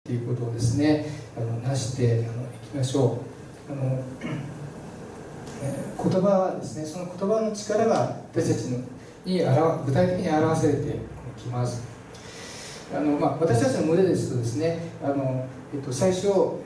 ということをですね、なしていきましょう。言葉はですね、その言葉の力が私たちに具体的に表されてきます。私たちの群れですとですね、最初、本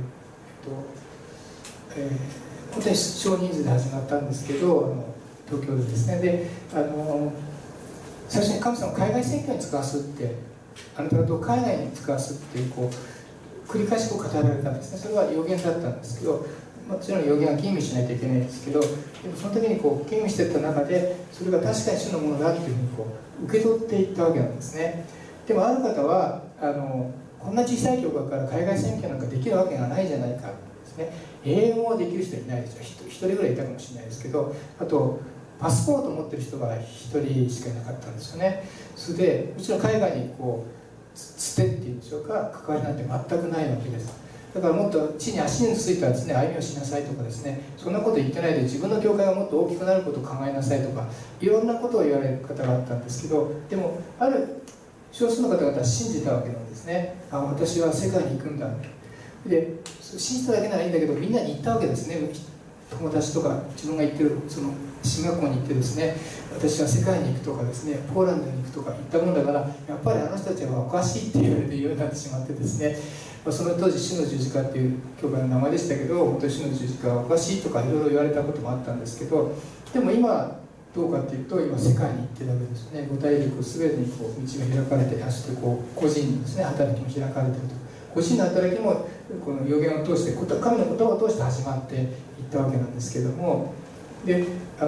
当に少人数で始まったんですけど、東京でですね、で最初に神様を海外選挙に使わすって、あなた方を海外に使わすっていう繰り返し語られたんですね。それは予言だったんですけど、もちろん予言は吟味しないといけないんですけど、でもその時に吟味していった中で、それが確かに主のものだというふうに受け取っていったわけなんですね。でもある方はこんな小さい教会から海外選挙なんかできるわけがないじゃないかですね。英語はできる人いないですよ。1人ぐらいいたかもしれないですけど、あとパスポートを持ってる人が1人しかいなかったんですよね。それでもちろん海外につてっていうんでしょうか、関わりなんて全くないわけです。だからもっと地に足についたらですね、歩みをしなさいとかですね、そんなこと言ってないで自分の教会がもっと大きくなることを考えなさいとか、いろんなことを言われる方があったんですけど、でもある少数の方々は信じたわけなんですね。私は世界に行くんだ。で信じただけならいいんだけど、みんなに言ったわけですね。友達とか自分が行ってるその進学校に行ってですね、私は世界に行くとかですね、ポーランドに行くとか言ったもんだから、やっぱりあの人たちはおかしいって言われるようになってしまってですね、その当時主の十字架っていう教会の名前でしたけど、本当に主の十字架はおかしいとかいろいろ言われたこともあったんですけど、でも今どうかっていうと、今世界に行ってるわけですね。五大陸全てに道が開かれて、そして個人のですね、働きも開かれていると。個人の働きもこの予言を通して、神の言葉を通して始まっていったわけなんですけども、で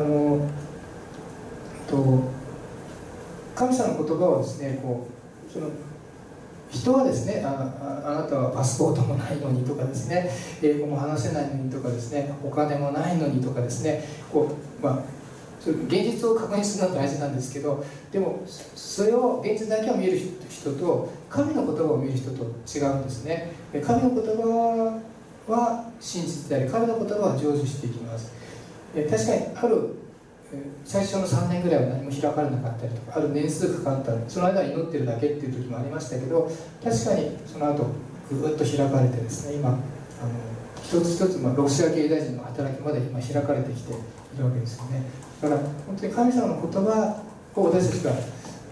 神様の言葉をですね、その人はですね、あなたはパスポートもないのにとかですね、英語も話せないのにとかですね、お金もないのにとかですね、現実を確認するのは大事なんですけど、でもそれを現実だけを見る人と神の言葉を見る人と違うんですね。神の言葉は真実であり、神の言葉は成就していきます。確かにある最初の3年ぐらいは何も開かれなかったりとか、ある年数かかったり、その間は祈ってるだけっていう時もありましたけど、確かにその後ぐっと開かれてですね、今一つ一つロシア系ユダヤ人の働きまで今開かれてきているわけですよね。だから本当に神様の言葉を私たちが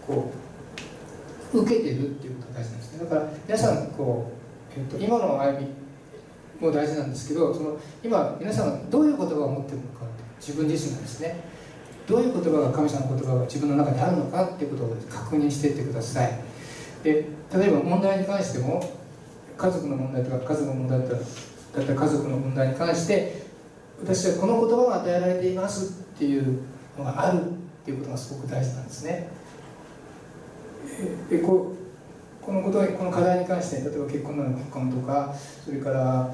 受けているっていうことが大事なんですね。だから皆さん今の歩みも大事なんですけど、今皆さんがどういう言葉を持っているのか、自分自身がですね、どういう言葉が神様の言葉が自分の中にあるのかっていうことを確認していってください。で例えば問題に関しても、家族の問題とか家族の問題だったら家族の問題に関して、私はこの言葉が与えられていますっていうのがあるっていうことがすごく大事なんですね。でこの課題に関して、例えば結婚なら結婚とか、それから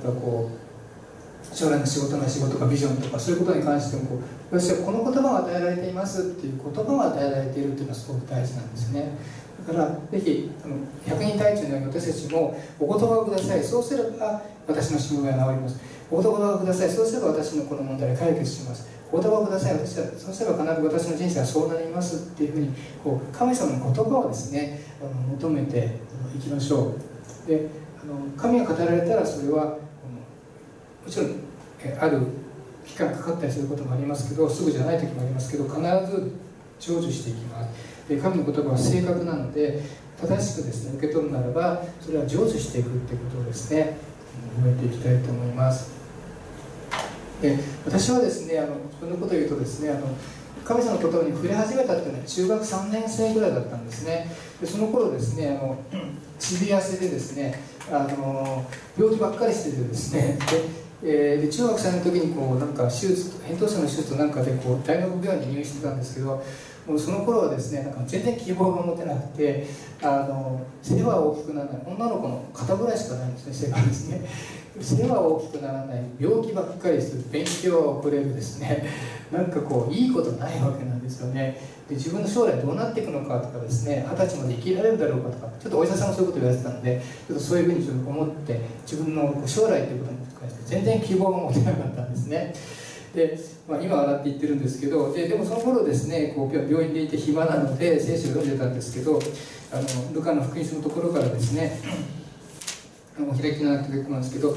将来の仕事な仕事かビジョンとか、そういうことに関しても私はこの言葉が与えられていますっていう言葉が与えられているっていうのはすごく大事なんですね。だからぜひ百人隊長のように私たちもお言葉をください、そうすれば私のしもべが治ります。お言葉をください、そうすれば私のこの問題を解決します。お言葉をください、そうすれば必ず私の人生はそうなりますっていうふうに神様の言葉をですね求めていきましょう。で神が語られたら、それはもちろんある期間かかったりすることもありますけど、すぐじゃない時もありますけど、必ず成就していきます。で神の言葉は正確なので、正しくですね受け取るならば、それは成就していくっていうことをですね覚えていきたいと思います。で私はですね自分のことを言うとですね、神様の言葉に触れ始めたっていうのは中学3年生ぐらいだったんですね。でその頃ですねちび痩せでですね病気ばっかりしててですね、で中学3年の時になんか手術、扁桃腺の手術なんかで大学病院に入院してたんですけど、もうその頃はですね全然希望が持てなくて、背は大きくならない、女の子の肩ぐらいしかないんですね、背がですね。背は大きくならない、病気ばっかりする、勉強は遅れるですね、なんかいいことないわけなんですよね。で自分の将来どうなっていくのかとかですね、20歳まで生きられるだろうかとか、ちょっとお医者さんもそういうこと言われてたので、ちょっとそういうふうに思って自分の将来ということに関して全然希望が持てなかったんですね。で、今笑って言ってるんですけど、でもその頃ですね病院でいて暇なので聖書を読んでたんですけど、ルカの福音書のところからですねお開きになって結構なんですけど、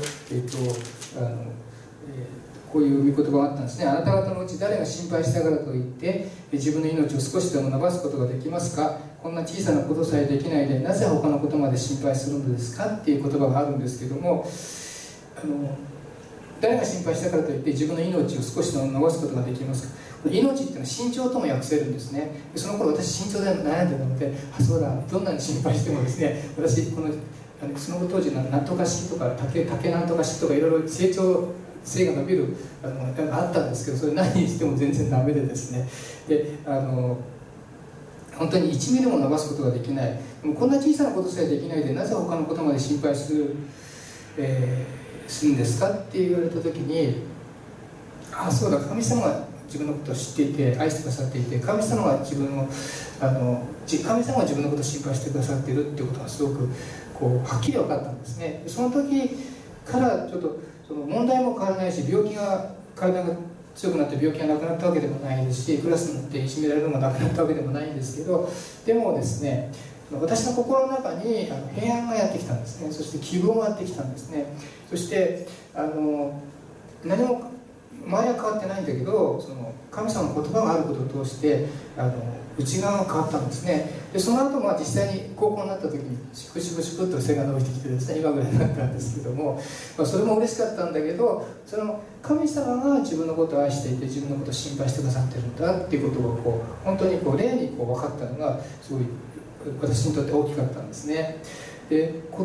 こういう御言葉があったんですね。あなた方のうち誰が心配したからといって自分の命を少しでも伸ばすことができますか。こんな小さなことさえできないでなぜ他のことまで心配するのですかっていう言葉があるんですけども、誰が心配したからといって自分の命を少しでも伸ばすことができますか。命っていうのは身長とも訳せるんですね。その頃私身長で悩んでたので、そうだ、どんなに心配してもですね、私その当時なんとか式とか竹なんとか式とかいろいろ成長性が伸びるあったんですけど、それ何にしても全然ダメでですね、で本当に1ミリも伸ばすことができない。でもこんな小さなことさえできないでなぜ他のことまで心配するんですかって言われた時に、そうだ、神様が自分のことを知っていて愛してくださっていて、神様が自分の神様が自分のことを心配してくださっているっていうことがすごくはっきり分かったんですね。その時からちょっとその問題も変わらないし、体が強くなって病気がなくなったわけでもないですし、クラスになっていじめられるのがなくなったわけでもないんですけど、でもですね、私の心の中に平安がやってきたんですね。そして希望がやってきたんですね。そして何も周りは変わってないんだけど、その神様の言葉があることを通して内側が変わったんですね。でその後実際に高校になった時にシクシクシクっと背が伸びてきてですね、今ぐらいになったんですけども、それも嬉しかったんだけど、その神様が自分のことを愛していて自分のことを心配してくださってるんだっていうことが本当に霊に分かったのがすごい私にとって大きかったんですね。で神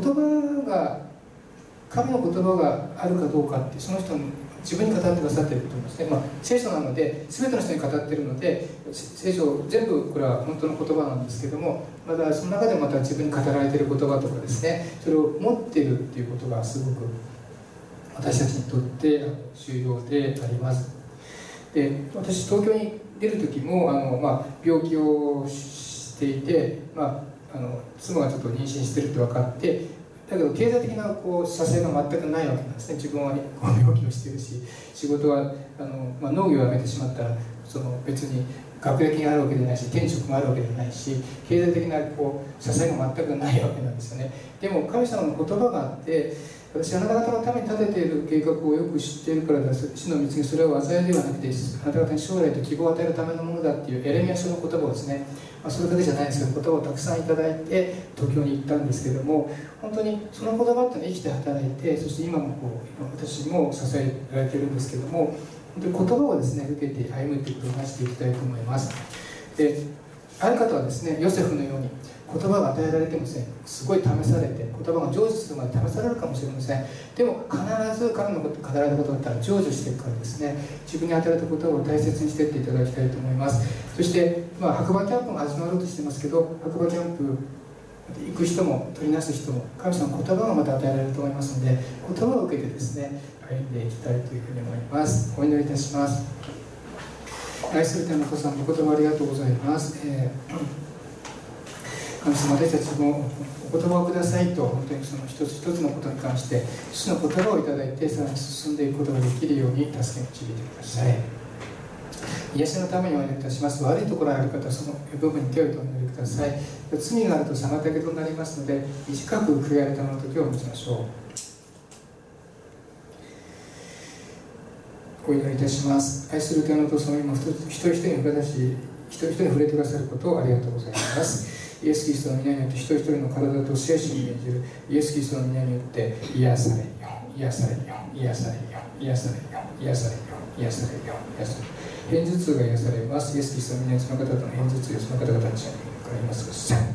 の言葉があるかどうかってその人の自分に語ってくださっていると思いますね。聖書なので全ての人に語っているので、聖書全部これは本当の言葉なんですけども、またその中でまた自分に語られている言葉とかですね、それを持っているっていうことがすごく私たちにとって重要であります。で私東京に出る時も病気をしていて、妻がちょっと妊娠してるって分かって、だけど経済的な支えが全くないわけなんですね。自分は病気をしているし、仕事は農業を辞めてしまったら別に学歴があるわけじゃないし、転職があるわけじゃないし、経済的な支えが全くないわけなんですよね。でも神様の言葉があって、私あなた方のために立てている計画をよく知っているからです。死の道にそれは災いではなくてあなた方に将来と希望を与えるためのものだっていうエレミヤ書の言葉をですね、それだけじゃないですけど言葉をたくさんいただいて東京に行ったんですけども、本当にその言葉っていうのは生きて働いて、そして今も私も支えられているんですけども、本当に言葉をですね受けて歩むということを話していきたいと思います。である方はですね、ヨセフのように言葉が与えられてもですね、すごい試されて言葉が成就するまで試されるかもしれません。でも必ず神の語られたことだったら成就していくからですね、自分に与えられたことを大切にしていっていただきたいと思います。そして、白馬キャンプも始まろうとしてますけど、白馬キャンプ行く人も取りなす人も神様の言葉がまた与えられると思いますので、言葉を受けてですね歩んでいきたいというふうに思います。お祈りいたします。愛する天のお父さん、お言葉ありがとうございます。神様、私たちもお言葉をくださいと、本当にその一つ一つのことに関して主の言葉をいただいてさらに進んでいくことができるように助け導いてください。癒しのためにお祈りいたします。悪いところがある方はその部分に手を置いてお祈りください。罪があると妨げとなりますので、短く悔い改めの時を持ちましょう。お祈りいたします。愛する天のお父様、今一人一人に触れ出し、一人一人に触れてくださることをありがとうございます。イエス・キリストの皆によって一人一人の体と精神に命じるイエス・キリストの皆によって癒されるよ、癒されるよ、癒されるよ、癒されるよ、癒されるよ、癒されるよ、癒されるよ。片頭痛が癒されます。イエス・キリストの皆にその方々の片頭痛やその方々たちにかかりますください。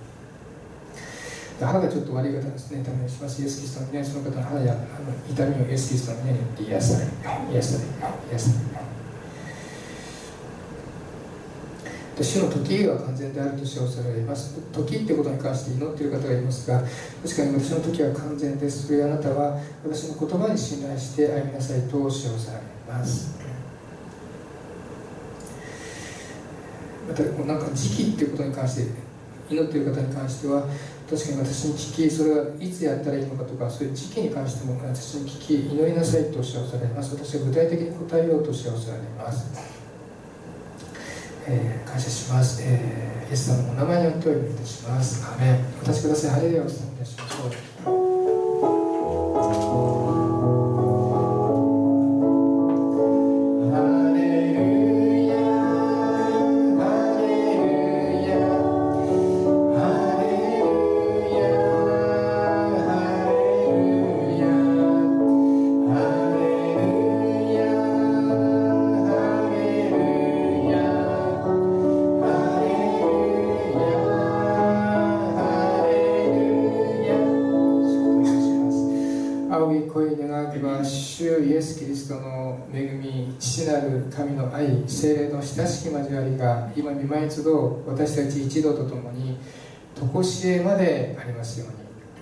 歯がちょっと悪い方ですね、ためにします。イエス・キリストの皆にその方の歯や痛みをイエス・キリストの皆によって癒されるよ、癒されるよ、癒されるよ。主の時が完全であると称されます。時ってことに関して祈っている方がいますが、確かに私の時は完全です。それあなたは私の言葉に信頼して歩みなさいと称されます。またなんか時期っていうことに関して祈っている方に関しては、確かに私に聞き、それはいつやったらいいのかとか、そういう時期に関しても私に聞き祈りなさいと称されます。私は具体的に答えようと称されます。感謝します。イエス様のお名前によってお祈りいたします。アーメン。お立ちください。ハレルヤをお伝えいたしましょう。 仰ぎ声願わけば、主イエス・キリストの恵み、父なる神の愛、聖霊の親しき交わりが今御前一度私たち一同とともに常しえまでありますように。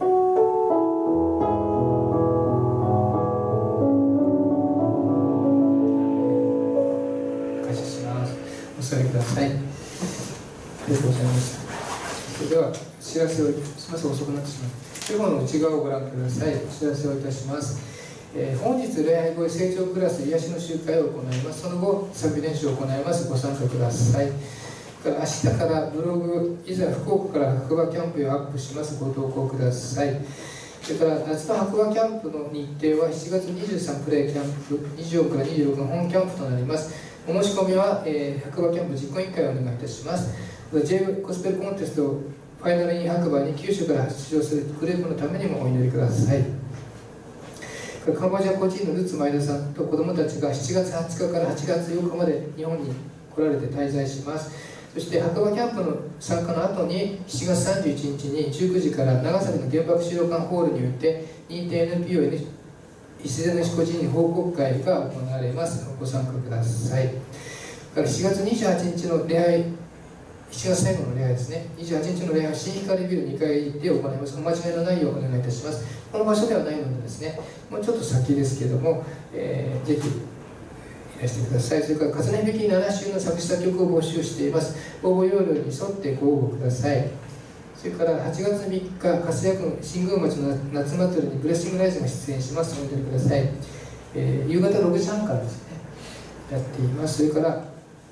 感謝します。お座りください。ありがとうございました。それでは知らせをします。遅くなってしまう。手本の内側をご覧ください。お知らせをいたします。本日礼拝後へ成長クラス癒しの集会を行います。その後賛美練習を行います。ご参加ください。明日からブログ、いざ福岡から白馬キャンプをアップします。ご投稿ください。それから夏の白馬キャンプの日程は7月23プレイキャンプ、24から26の本キャンプとなります。お申し込みは、白馬キャンプ実行委員会をお願いいたします。J ゴスペルコンテストファイナルイン白馬に九州から出場するグループのためにもお祈りください。カンボジア個人のルツ前田さんと子どもたちが7月20日から8月8日まで日本に来られて滞在します。そして白馬キャンプの参加の後に7月31日に19時から長崎の原爆資料館ホールにおいて認定 NPO 礎主個人報告会が行われます。ご参加ください。から7月28日の礼拝、7月最後の礼拝ですね。28日の礼拝、新光ビル2階で行います。お間違いのないようお願いいたします。この場所ではないのでですね、もうちょっと先ですけれども、ぜひいらしてください。それから風の響き7週の作詞作曲を募集しています。応募要領に沿ってご応募ください。それから8月3日、粕谷郡新宮町の夏祭りにブレッシングライズが出演します。お祈りください。夕方6時半からですね、やっています。それから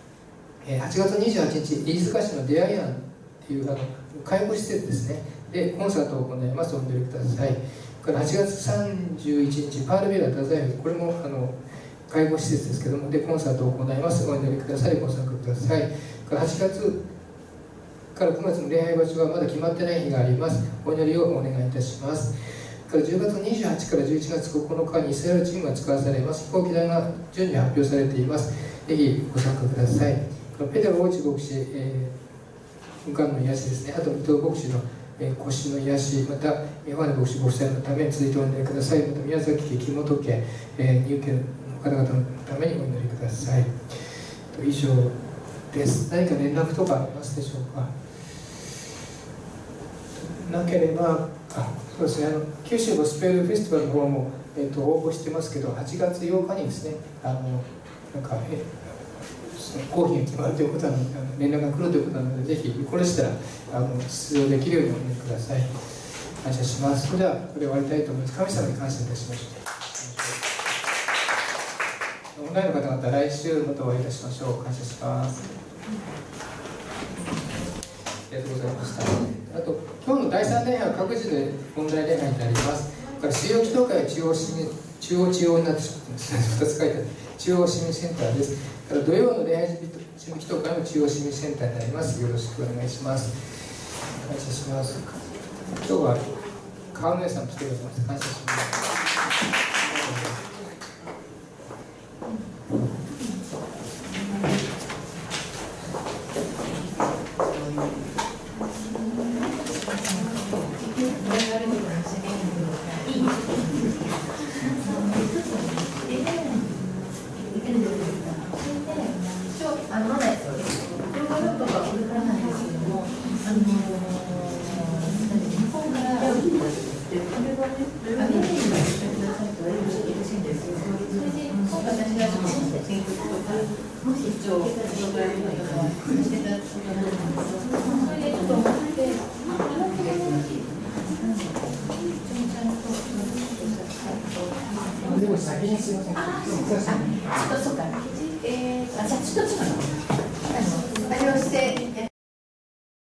8月28日、飯塚市の出会い庵という介護施設ですね、でコンサートを行います。お祈りください。それから8月31日、パールベラ太宰府、これも介護施設ですけども、でコンサートを行います。お祈りください。ご参加ください。8月から9月の礼拝場所はまだ決まってない日があります。お祈りをお願いいたします。10月28から11月9日にイスラエルチームが使わされます。飛行機代が順次発表されています。ぜひご参加ください。ペテロ大地牧師、がんの癒しですね。あと伊藤牧師の、腰の癒し、またヨハネ牧師ご夫妻のために続いてお祈りください。また宮崎家、木本家、入家の方々のためにお祈りください。以上です。何か連絡とかありますでしょうか。なければ、そうですね、九州ゴスペルフェスティバルの方も、応募してますけど、8月8日にですね、公費が決まるということなので、連絡が来るということなので、ぜひこれしたら出場できるようにお願いください。感謝します。それではこれで終わりたいと思います。神様に感謝いたしまして、オンラインの方々、来週またお会いいたしましょう。感謝します。ありがとうございました。あと、今日の第3礼拝は各自でオンライン礼拝になります。から水曜祈祷会は中央になってしまってます。2つ書いてある。中央市民センターです。から土曜の礼拝準備祈祷会も中央市民センターになります。よろしくお願いします。感謝します。今日は川根さん来てくださいます。感謝します。 でも先にすみません。そうか。じゃあちょっと違う。